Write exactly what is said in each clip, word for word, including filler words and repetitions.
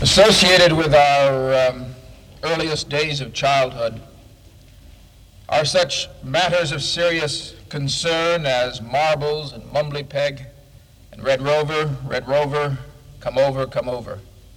Associated with our um, earliest days of childhood are such matters of serious concern as marbles and mumbly peg and Red Rover, Red Rover, come over, come over.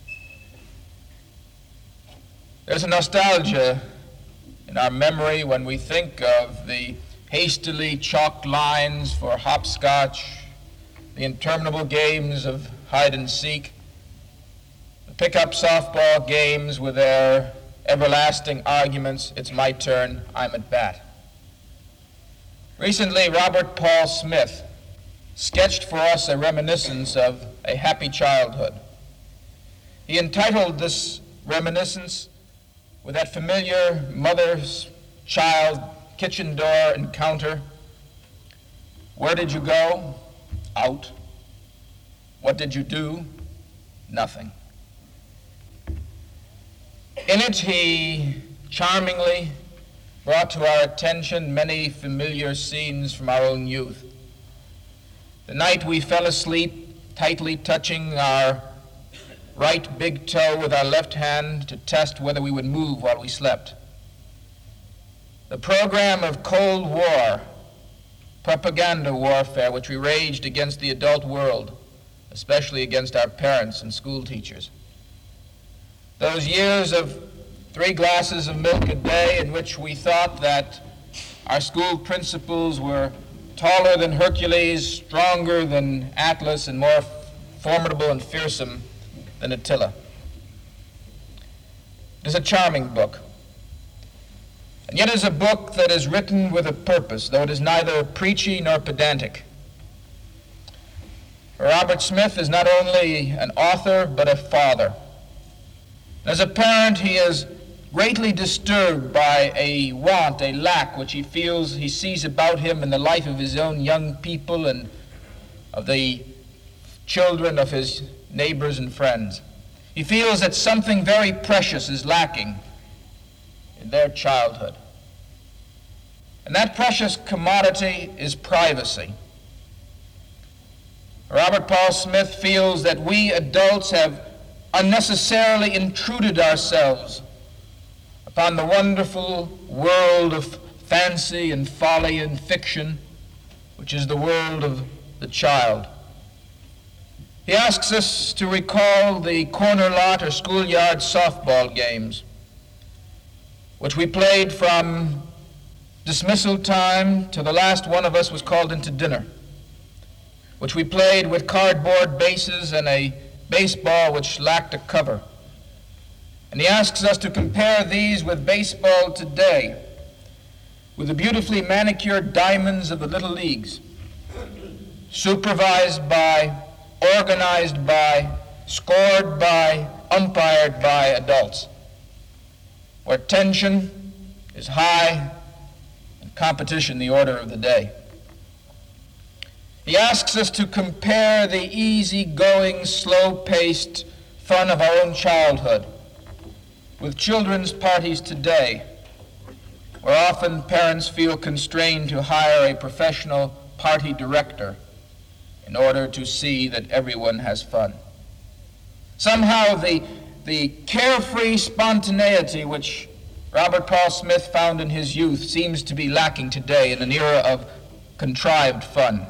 There's a nostalgia in our memory when we think of the hastily chalked lines for hopscotch, the interminable games of hide and seek, the pickup softball games with their everlasting arguments, it's my turn, I'm at bat. Recently, Robert Paul Smith sketched for us a reminiscence of a happy childhood. He entitled this reminiscence with that familiar mother-child kitchen door encounter. Where did you go? Out. What did you do? Nothing. In it, he charmingly brought to our attention many familiar scenes from our own youth. The night we fell asleep, tightly touching our right big toe with our left hand to test whether we would move while we slept. The program of Cold War, propaganda warfare, which we waged against the adult world, especially against our parents and school teachers. Those years of three glasses of milk a day in which we thought that our school principals were taller than Hercules, stronger than Atlas, and more formidable and fearsome than Attila. It is a charming book, and yet it is a book that is written with a purpose, though it is neither preachy nor pedantic. Robert Smith is not only an author, but a father. As a parent, he is greatly disturbed by a want, a lack, which he feels he sees about him in the life of his own young people and of the children of his neighbors and friends. He feels that something very precious is lacking in their childhood. And that precious commodity is privacy. Robert Paul Smith feels that we adults have unnecessarily intruded ourselves upon the wonderful world of fancy and folly and fiction, which is the world of the child. He asks us to recall the corner lot or schoolyard softball games, which we played from dismissal time till the last one of us was called into dinner, which we played with cardboard bases and a baseball which lacked a cover. And he asks us to compare these with baseball today, with the beautifully manicured diamonds of the little leagues, supervised by, organized by, scored by, umpired by adults, where tension is high and competition the order of the day. He asks us to compare the easy-going, slow-paced fun of our own childhood with children's parties today, where often parents feel constrained to hire a professional party director in order to see that everyone has fun. Somehow the, the carefree spontaneity which Robert Paul Smith found in his youth seems to be lacking today in an era of contrived fun.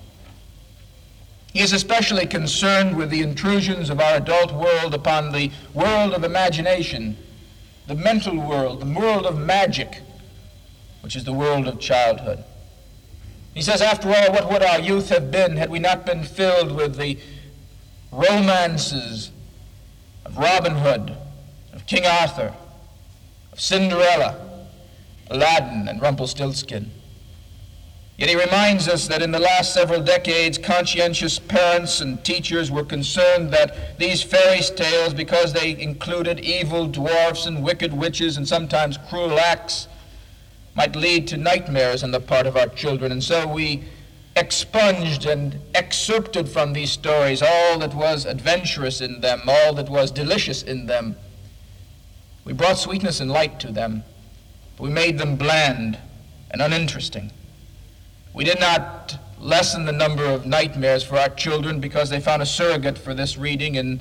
He is especially concerned with the intrusions of our adult world upon the world of imagination, the mental world, the world of magic, which is the world of childhood. He says, after all, what would our youth have been had we not been filled with the romances of Robin Hood, of King Arthur, of Cinderella, Aladdin, and Rumpelstiltskin? Yet he reminds us that in the last several decades, conscientious parents and teachers were concerned that these fairy tales, because they included evil dwarfs and wicked witches and sometimes cruel acts, might lead to nightmares on the part of our children. And so we expunged and excerpted from these stories all that was adventurous in them, all that was delicious in them. We brought sweetness and light to them, but we made them bland and uninteresting. We did not lessen the number of nightmares for our children because they found a surrogate for this reading in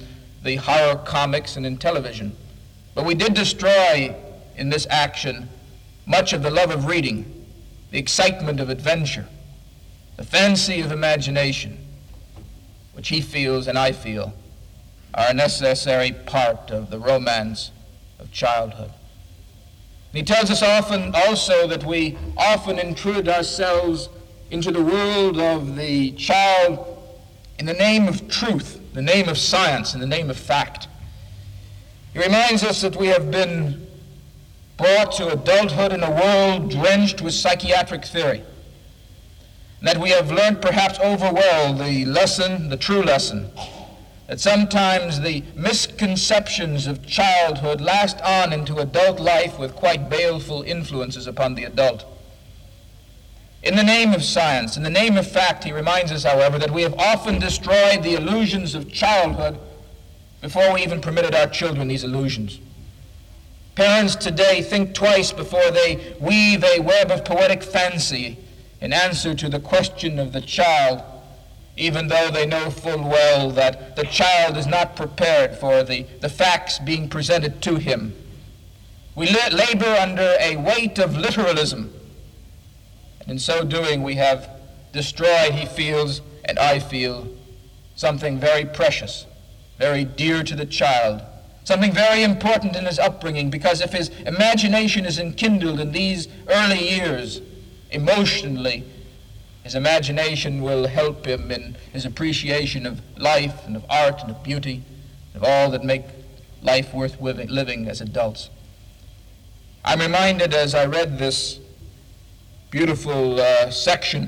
the horror comics and in television. But we did destroy in this action much of the love of reading, the excitement of adventure, the fancy of imagination, which he feels and I feel are a necessary part of the romance of childhood. And he tells us often also that we often intrude ourselves into the world of the child in the name of truth, the name of science, in the name of fact. He reminds us that we have been brought to adulthood in a world drenched with psychiatric theory, and that we have learned perhaps over well the lesson, the true lesson, that sometimes the misconceptions of childhood last on into adult life with quite baleful influences upon the adult. In the name of science, in the name of fact, he reminds us, however, that we have often destroyed the illusions of childhood before we even permitted our children these illusions. Parents today think twice before they weave a web of poetic fancy in answer to the question of the child, even though they know full well that the child is not prepared for the, the facts being presented to him. We la- labor under a weight of literalism, and in so doing we have destroyed, he feels, and I feel, something very precious, very dear to the child, something very important in his upbringing, because if his imagination is enkindled in these early years, emotionally, his imagination will help him in his appreciation of life and of art and of beauty, and of all that make life worth living as adults. I'm reminded as I read this beautiful uh, section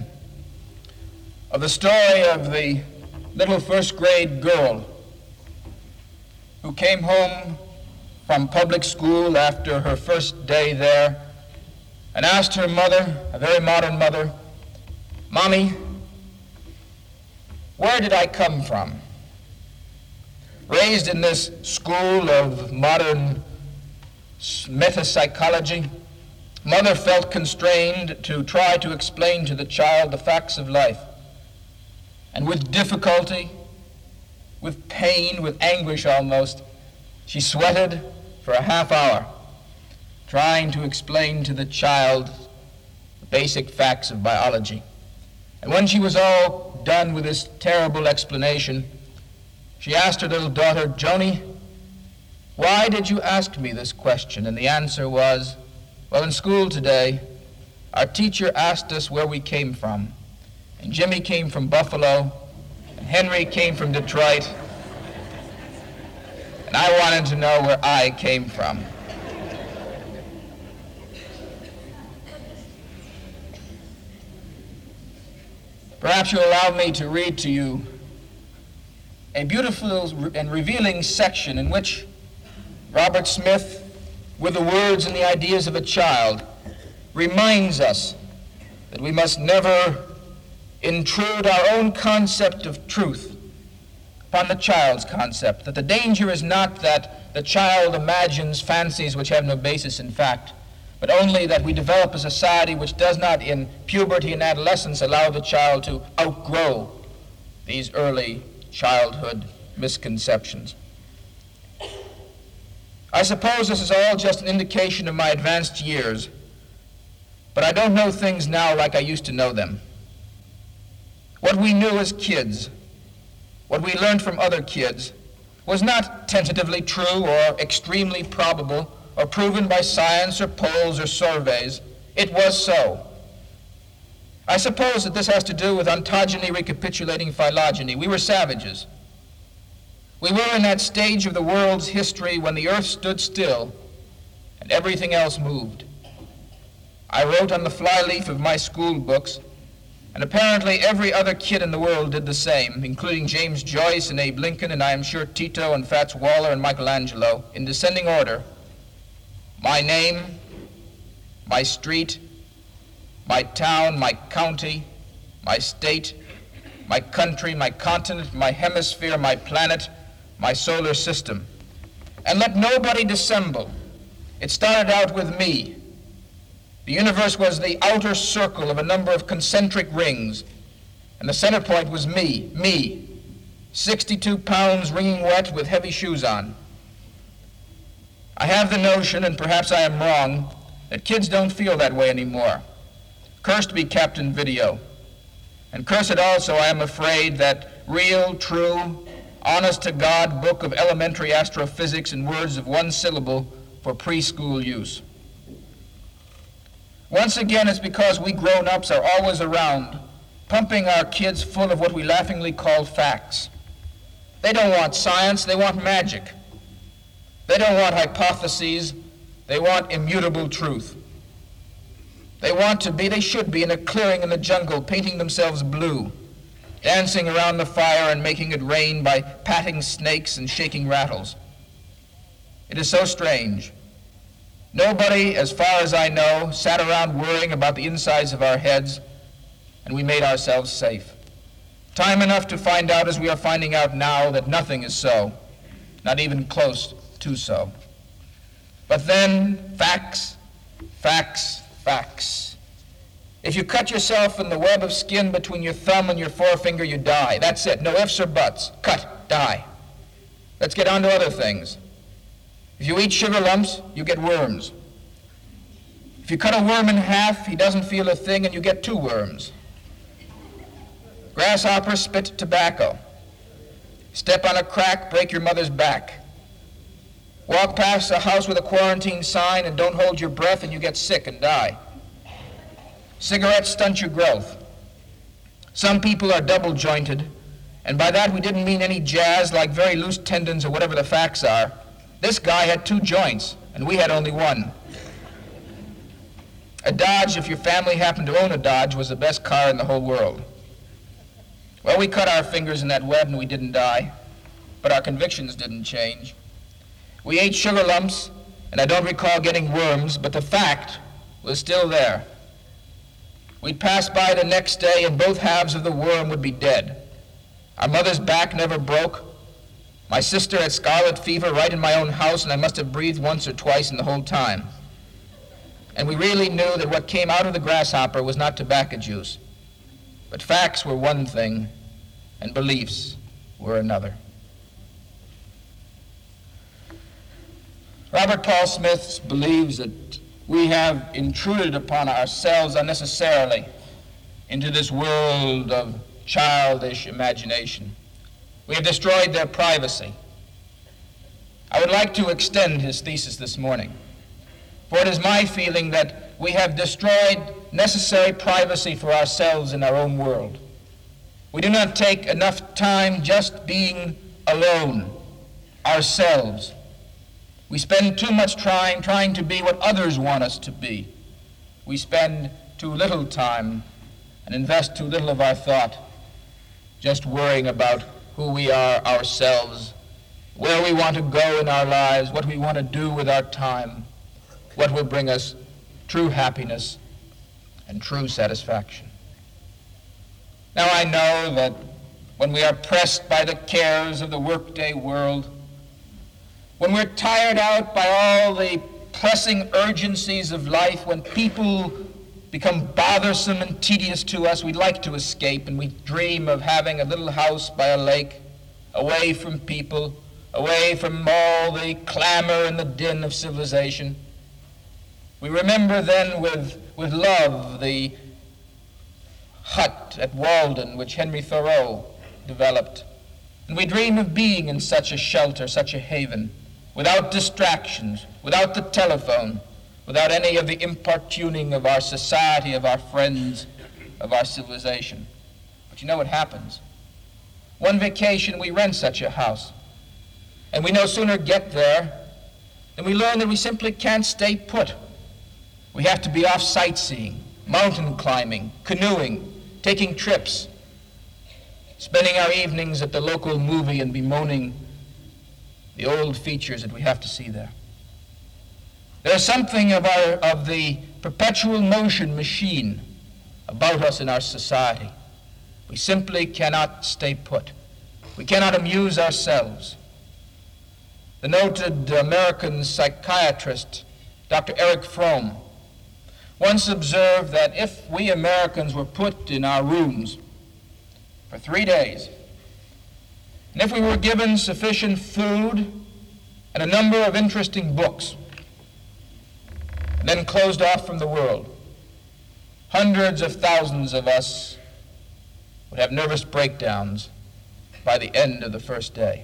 of the story of the little first grade girl who came home from public school after her first day there and asked her mother, a very modern mother, "Mommy, where did I come from?" Raised in this school of modern metapsychology, mother felt constrained to try to explain to the child the facts of life. And with difficulty, with pain, with anguish almost, she sweated for a half hour, trying to explain to the child the basic facts of biology. And when she was all done with this terrible explanation, she asked her little daughter, "Joni, why did you ask me this question?" And the answer was, "Well, in school today, our teacher asked us where we came from. And Jimmy came from Buffalo, and Henry came from Detroit, and I wanted to know where I came from." Perhaps you'll allow me to read to you a beautiful and revealing section in which Robert Smith, with the words and the ideas of a child, reminds us that we must never intrude our own concept of truth upon the child's concept, that the danger is not that the child imagines fancies which have no basis in fact, but only that we develop a society which does not in puberty and adolescence allow the child to outgrow these early childhood misconceptions. I suppose this is all just an indication of my advanced years, but I don't know things now like I used to know them. What we knew as kids, what we learned from other kids, was not tentatively true or extremely probable or proven by science or polls or surveys. It was so. I suppose that this has to do with ontogeny recapitulating phylogeny. We were savages. We were in that stage of the world's history when the earth stood still and everything else moved. I wrote on the flyleaf of my school books, and apparently every other kid in the world did the same, including James Joyce and Abe Lincoln, and I am sure Tito and Fats Waller and Michelangelo, in descending order: my name, my street, my town, my county, my state, my country, my continent, my hemisphere, my planet, my solar system. And let nobody dissemble. It started out with me. The universe was the outer circle of a number of concentric rings, and the center point was me, me, sixty-two pounds wringing wet with heavy shoes on. I have the notion, and perhaps I am wrong, that kids don't feel that way anymore. Cursed be Captain Video. And cursed also, I am afraid, that real, true, honest-to-God book of elementary astrophysics in words of one syllable for preschool use. Once again, it's because we grown-ups are always around, pumping our kids full of what we laughingly call facts. They don't want science, they want magic. They don't want hypotheses, they want immutable truth. They want to be, they should be, in a clearing in the jungle, painting themselves blue, dancing around the fire and making it rain by patting snakes and shaking rattles. It is so strange. Nobody, as far as I know, sat around worrying about the insides of our heads, and we made ourselves safe. Time enough to find out, as we are finding out now, that nothing is so, not even close to so. But then, facts, facts, facts. If you cut yourself in the web of skin between your thumb and your forefinger, you die. That's it. No ifs or buts. Cut. Die. Let's get on to other things. If you eat sugar lumps, you get worms. If you cut a worm in half, he doesn't feel a thing, and you get two worms. Grasshoppers spit tobacco. Step on a crack, break your mother's back. Walk past a house with a quarantine sign and don't hold your breath, and you get sick and die. Cigarettes stunt your growth. Some people are double-jointed, and by that we didn't mean any jazz like very loose tendons or whatever the facts are. This guy had two joints, and we had only one. A Dodge, if your family happened to own a Dodge, was the best car in the whole world. Well, we cut our fingers in that web and we didn't die, but our convictions didn't change. We ate sugar lumps, and I don't recall getting worms, but the fact was still there. We'd pass by the next day, and both halves of the worm would be dead. Our mother's back never broke. My sister had scarlet fever right in my own house, and I must have breathed once or twice in the whole time. And we really knew that what came out of the grasshopper was not tobacco juice. But facts were one thing, and beliefs were another. Robert Paul Smith believes that we have intruded upon ourselves unnecessarily into this world of childish imagination. We have destroyed their privacy. I would like to extend his thesis this morning, for it is my feeling that we have destroyed necessary privacy for ourselves in our own world. We do not take enough time just being alone, ourselves. We spend too much trying, trying to be what others want us to be. We spend too little time and invest too little of our thought just worrying about who we are ourselves, where we want to go in our lives, what we want to do with our time, what will bring us true happiness and true satisfaction. Now I know that when we are pressed by the cares of the workday world, when we're tired out by all the pressing urgencies of life, when people become bothersome and tedious to us, we like to escape, and we dream of having a little house by a lake, away from people, away from all the clamor and the din of civilization. We remember then with, with love the hut at Walden which Henry Thoreau developed, and we dream of being in such a shelter, such a haven, without distractions, without the telephone, without any of the importuning of our society, of our friends, of our civilization. But you know what happens? One vacation we rent such a house, and we no sooner get there than we learn that we simply can't stay put. We have to be off sightseeing, mountain climbing, canoeing, taking trips, spending our evenings at the local movie and bemoaning the old features that we have to see there. There's something of our of the perpetual motion machine about us in our society. We simply cannot stay put. We cannot amuse ourselves. The noted American psychiatrist, Doctor Erich Fromm, once observed that if we Americans were put in our rooms for three days, and if we were given sufficient food and a number of interesting books, and then closed off from the world, hundreds of thousands of us would have nervous breakdowns by the end of the first day.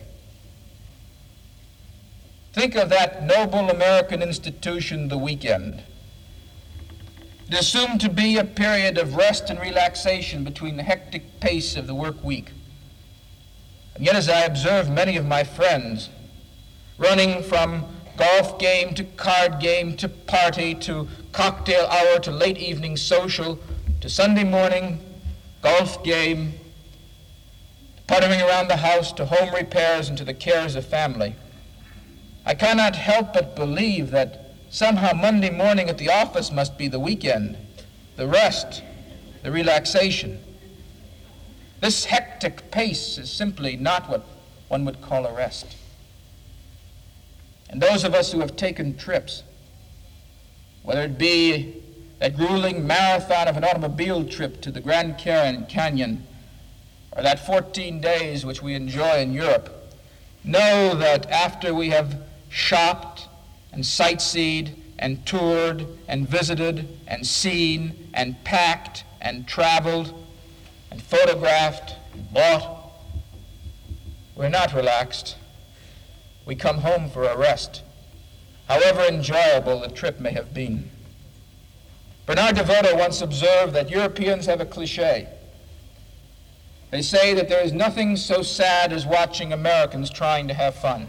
Think of that noble American institution, the weekend. It is assumed to be a period of rest and relaxation between the hectic pace of the work week. And yet, as I observe many of my friends running from golf game to card game to party to cocktail hour to late evening social to Sunday morning golf game, puttering around the house to home repairs and to the cares of family, I cannot help but believe that somehow Monday morning at the office must be the weekend, the rest, the relaxation. This hectic pace is simply not what one would call a rest. And those of us who have taken trips, whether it be that grueling marathon of an automobile trip to the Grand Canyon, or that fourteen days which we enjoy in Europe, know that after we have shopped and sightseed and toured and visited and seen and packed and traveled and photographed and bought, we're not relaxed. We come home for a rest, however enjoyable the trip may have been. Bernard DeVoto once observed that Europeans have a cliche. They say that there is nothing so sad as watching Americans trying to have fun.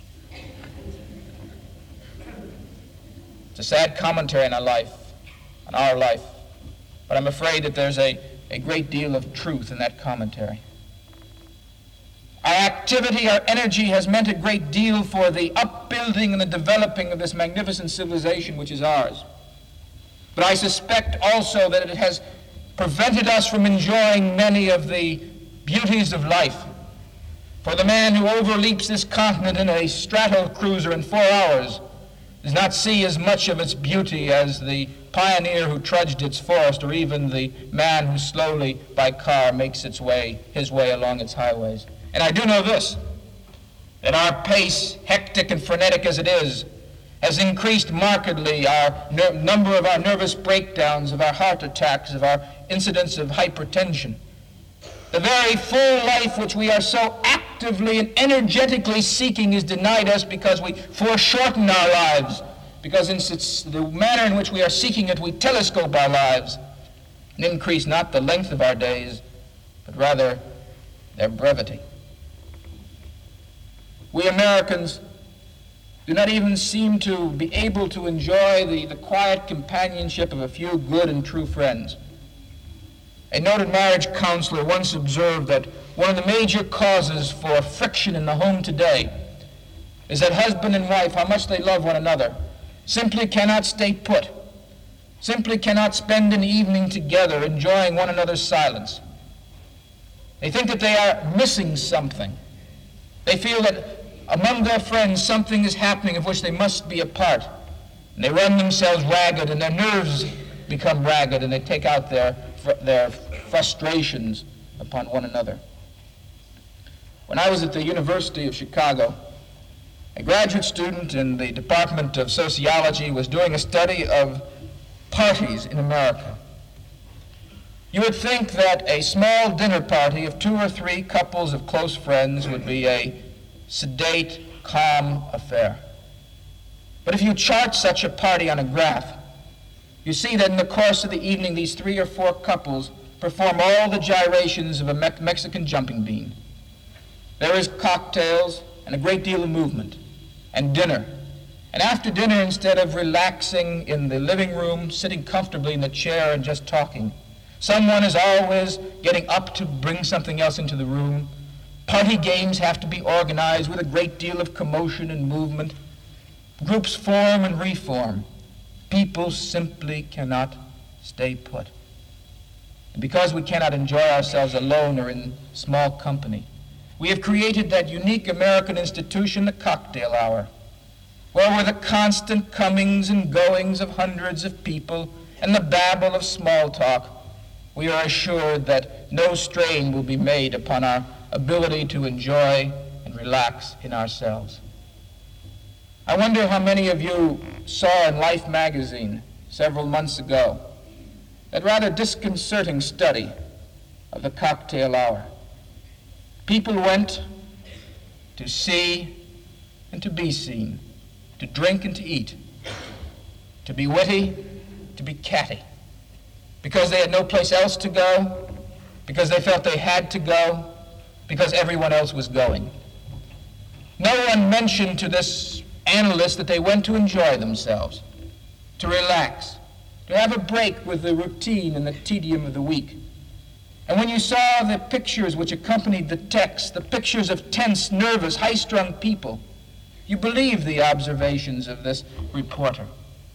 It's a sad commentary on our life, on our life, but I'm afraid that there's a, a great deal of truth in that commentary. Our activity, our energy has meant a great deal for the upbuilding and the developing of this magnificent civilization which is ours. But I suspect also that it has prevented us from enjoying many of the beauties of life. For the man who overleaps this continent in a strato cruiser in four hours does not see as much of its beauty as the pioneer who trudged its forest, or even the man who slowly by car makes its way, his way along its highways. And I do know this, that our pace, hectic and frenetic as it is, has increased markedly our ner- number of our nervous breakdowns, of our heart attacks, of our incidents of hypertension. The very full life which we are so actively and energetically seeking is denied us because we foreshorten our lives, because in the manner in which we are seeking it, we telescope our lives and increase not the length of our days, but rather their brevity. We Americans do not even seem to be able to enjoy the, the quiet companionship of a few good and true friends. A noted marriage counselor once observed that one of the major causes for friction in the home today is that husband and wife, how much they love one another, simply cannot stay put, simply cannot spend an evening together enjoying one another's silence. They think that they are missing something. They feel that among their friends something is happening of which they must be a part. And they run themselves ragged, and their nerves become ragged, and they take out their, their frustrations upon one another. When I was at the University of Chicago, a graduate student in the Department of Sociology was doing a study of parties in America. You would think that a small dinner party of two or three couples of close friends would be a sedate, calm affair. But if you chart such a party on a graph, you see that in the course of the evening, these three or four couples perform all the gyrations of a Me- Mexican jumping bean. There is cocktails and a great deal of movement, and dinner. And after dinner, instead of relaxing in the living room, sitting comfortably in the chair and just talking, someone is always getting up to bring something else into the room. Party games have to be organized with a great deal of commotion and movement. Groups form and reform. People simply cannot stay put. And because we cannot enjoy ourselves alone or in small company, we have created that unique American institution, the cocktail hour, where with the constant comings and goings of hundreds of people and the babble of small talk, we are assured that no strain will be made upon our ability to enjoy and relax in ourselves. I wonder how many of you saw in Life magazine several months ago that rather disconcerting study of the cocktail hour. People went to see and to be seen, to drink and to eat, to be witty, to be catty, because they had no place else to go, because they felt they had to go, because everyone else was going. No one mentioned to this analyst that they went to enjoy themselves, to relax, to have a break with the routine and the tedium of the week. And when you saw the pictures which accompanied the text, the pictures of tense, nervous, high-strung people, you believed the observations of this reporter.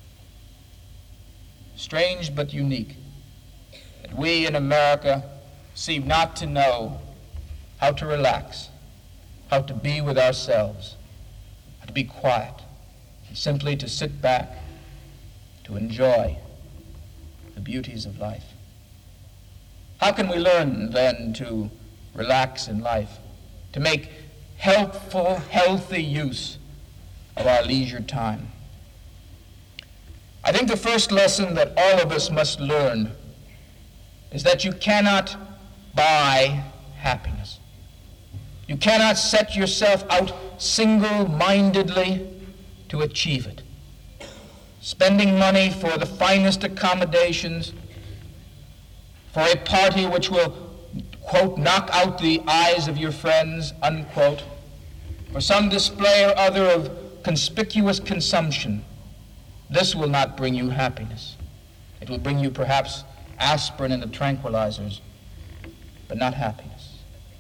Strange but unique that we in America seem not to know how to relax, how to be with ourselves, how to be quiet, and simply to sit back, to enjoy the beauties of life. How can we learn then to relax in life, to make helpful, healthy use of our leisure time? I think the first lesson that all of us must learn is that you cannot buy happiness. You cannot set yourself out single-mindedly to achieve it. Spending money for the finest accommodations, for a party which will, quote, knock out the eyes of your friends, unquote, for some display or other of conspicuous consumption, this will not bring you happiness. It will bring you perhaps aspirin and the tranquilizers, but not happiness.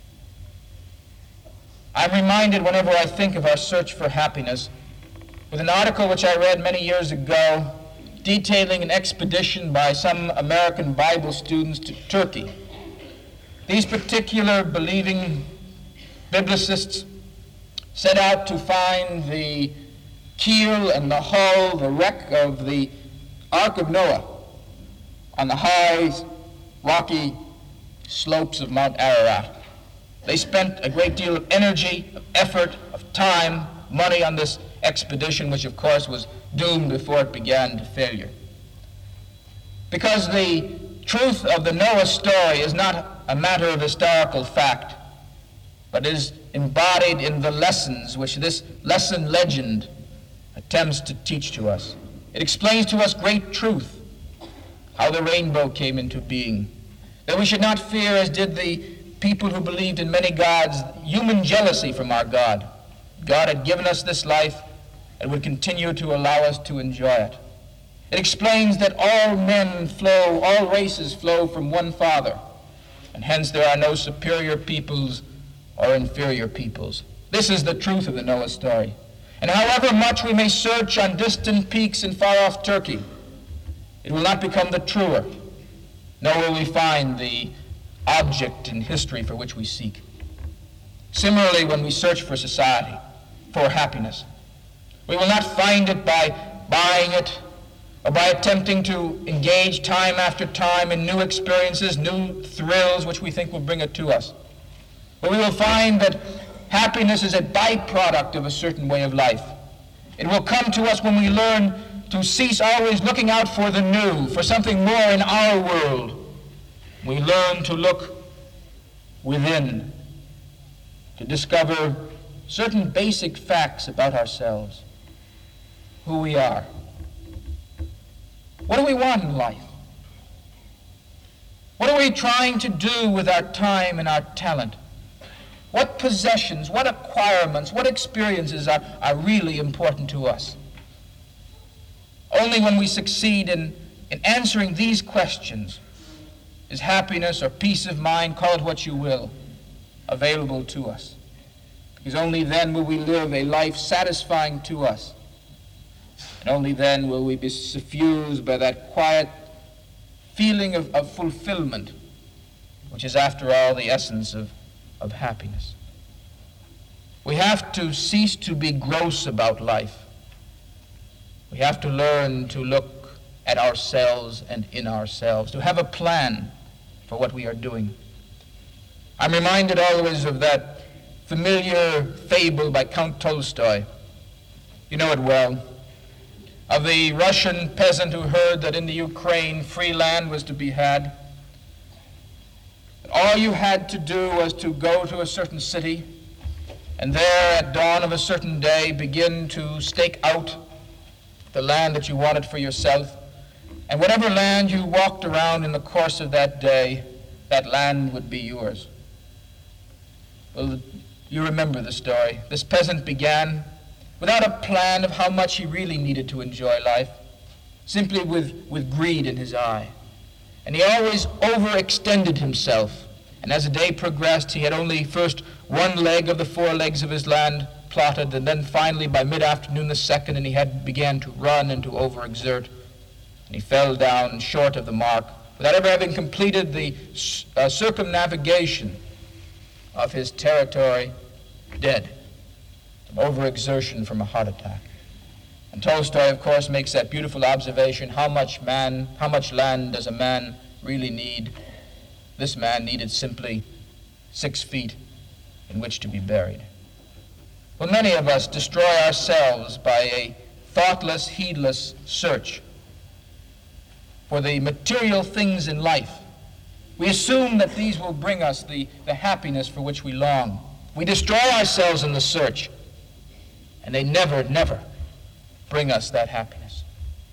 I'm reminded whenever I think of our search for happiness with an article which I read many years ago detailing an expedition by some American Bible students to Turkey. These particular believing biblicists set out to find the keel and the hull, the wreck of the Ark of Noah on the high, rocky slopes of Mount Ararat. They spent a great deal of energy, of effort, of time, money on this expedition, which of course was doomed before it began to failure. Because the truth of the Noah story is not a matter of historical fact, but is embodied in the lessons which this lesson legend attempts to teach to us. It explains to us great truth, how the rainbow came into being, that we should not fear, as did the people who believed in many gods, human jealousy from our God. God had given us this life and would continue to allow us to enjoy it. It explains that all men flow, all races flow from one Father, and hence there are no superior peoples or inferior peoples. This is the truth of the Noah story. And however much we may search on distant peaks in far-off Turkey, it will not become the truer, nor will we find the object in history for which we seek. Similarly, when we search for society, for happiness, we will not find it by buying it or by attempting to engage time after time in new experiences, new thrills which we think will bring it to us. But we will find that happiness is a byproduct of a certain way of life. It will come to us when we learn to cease always looking out for the new, for something more in our world. We learn to look within, to discover certain basic facts about ourselves, who we are. What do we want in life? What are we trying to do with our time and our talent? What possessions, what acquirements, what experiences are, are really important to us? Only when we succeed in, in answering these questions is happiness or peace of mind, call it what you will, available to us. Because only then will we live a life satisfying to us. And only then will we be suffused by that quiet feeling of, of fulfillment, which is, after all, the essence of, of happiness. We have to cease to be gross about life. We have to learn to look at ourselves and in ourselves, to have a plan for what we are doing. I'm reminded always of that familiar fable by Count Tolstoy. You know it well. Of the Russian peasant who heard that in the Ukraine free land was to be had. All you had to do was to go to a certain city and there at dawn of a certain day begin to stake out the land that you wanted for yourself. And whatever land you walked around in the course of that day, that land would be yours. Well, you remember the story. This peasant began without a plan of how much he really needed to enjoy life, simply with, with greed in his eye. And he always overextended himself. And as the day progressed, he had only first one leg of the four legs of his land plotted, and then finally by mid-afternoon the second, and he had began to run and to overexert. And he fell down short of the mark without ever having completed the uh, circumnavigation of his territory, dead from overexertion from a heart attack. And Tolstoy, of course, makes that beautiful observation: how much man, how much land does a man really need? This man needed simply six feet in which to be buried. Well, many of us destroy ourselves by a thoughtless, heedless search for the material things in life. We assume that these will bring us the, the happiness for which we long. We destroy ourselves in the search, and they never, never bring us that happiness.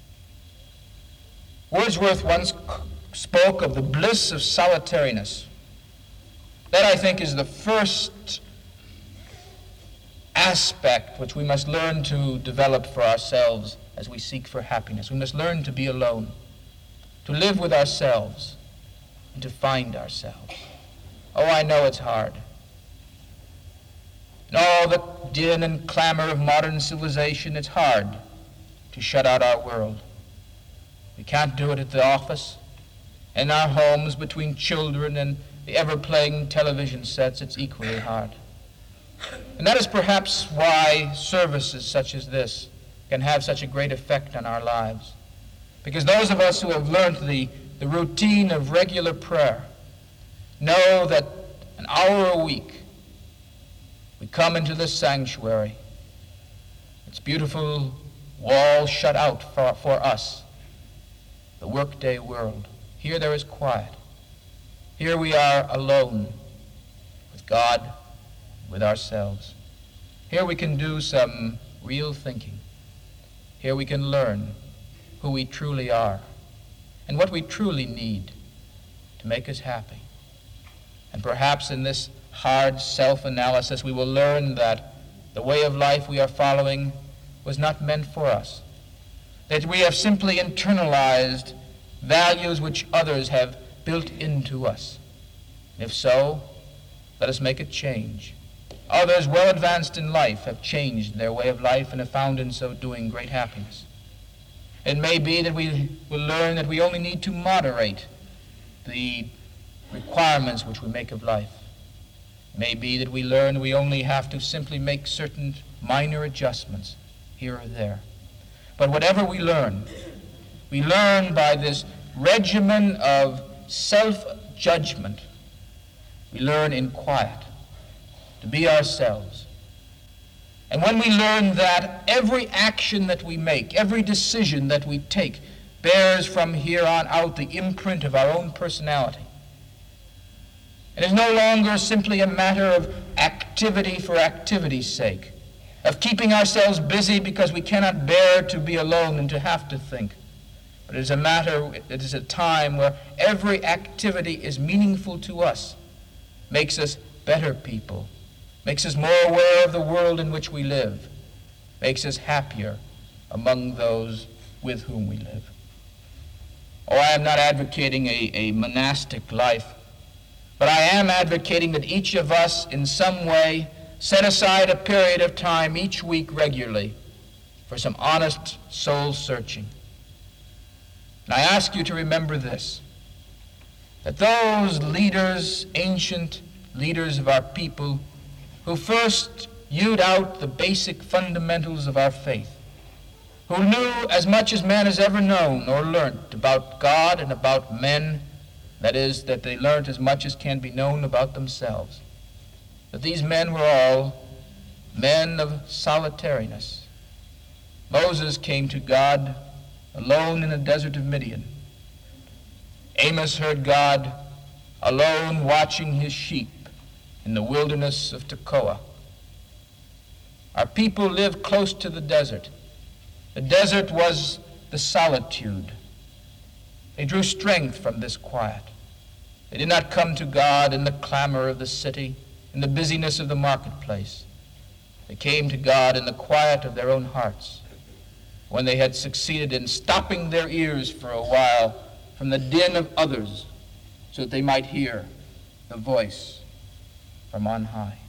Wordsworth once spoke of the bliss of solitariness. That, I think, is the first aspect which we must learn to develop for ourselves as we seek for happiness. We must learn to be alone, to live with ourselves, and to find ourselves. Oh, I know it's hard. In all the din and clamor of modern civilization, it's hard to shut out our world. We can't do it at the office, in our homes, between children and the ever-playing television sets. It's equally hard. And that is perhaps why services such as this can have such a great effect on our lives. Because those of us who have learned the, the routine of regular prayer know that an hour a week we come into this sanctuary, its beautiful walls shut out for, for us, the workday world. Here there is quiet. Here we are alone with God, with ourselves. Here we can do some real thinking. Here we can learn who we truly are and what we truly need to make us happy. And perhaps in this hard self-analysis we will learn that the way of life we are following was not meant for us, that we have simply internalized values which others have built into us. And if so, let us make a change. Others well advanced in life have changed their way of life and have found in so doing great happiness. It may be that we will learn that we only need to moderate the requirements which we make of life. It may be that we learn we only have to simply make certain minor adjustments here or there. But whatever we learn, we learn by this regimen of self-judgment. We learn in quiet to be ourselves. And when we learn that, every action that we make, every decision that we take, bears from here on out the imprint of our own personality. It is no longer simply a matter of activity for activity's sake, of keeping ourselves busy because we cannot bear to be alone and to have to think. But it is a matter, it is a time where every activity is meaningful to us, makes us better people, makes us more aware of the world in which we live, makes us happier among those with whom we live. Oh, I am not advocating a, a monastic life, but I am advocating that each of us in some way set aside a period of time each week regularly for some honest soul searching. And I ask you to remember this, that those leaders, ancient leaders of our people, who first hewed out the basic fundamentals of our faith, who knew as much as man has ever known or learnt about God and about men, That is, that they learned as much as can be known about themselves. That these men were all men of solitariness. Moses came to God alone in the desert of Midian. Amos heard God alone watching his sheep in the wilderness of Tekoa. Our people lived close to the desert. The desert was the solitude. They drew strength from this quiet. They did not come to God in the clamor of the city, in the busyness of the marketplace. They came to God in the quiet of their own hearts, when they had succeeded in stopping their ears for a while from the din of others, so that they might hear the voice from on high.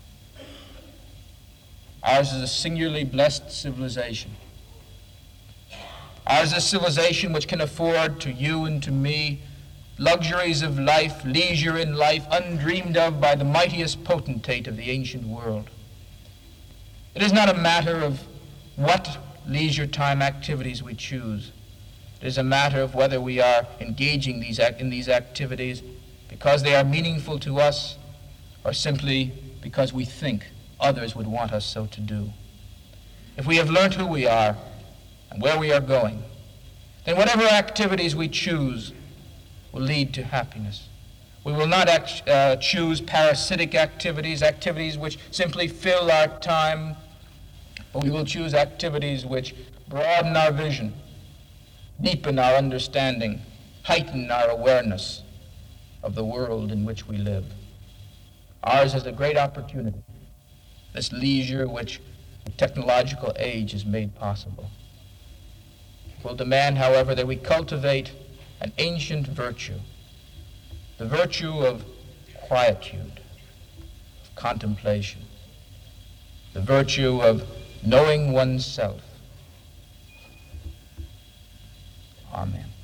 Ours is a singularly blessed civilization. Ours is a civilization which can afford to you and to me luxuries of life, leisure in life, undreamed of by the mightiest potentate of the ancient world. It is not a matter of what leisure time activities we choose. It is a matter of whether we are engaging these act- in these activities because they are meaningful to us or simply because we think others would want us so to do. If we have learned who we are and where we are going, then whatever activities we choose will lead to happiness. We will not act, uh, choose parasitic activities, activities which simply fill our time, but we will choose activities which broaden our vision, deepen our understanding, heighten our awareness of the world in which we live. Ours is a great opportunity, this leisure which the technological age has made possible. It will demand, however, that we cultivate an ancient virtue, the virtue of quietude, of contemplation, the virtue of knowing oneself. Amen.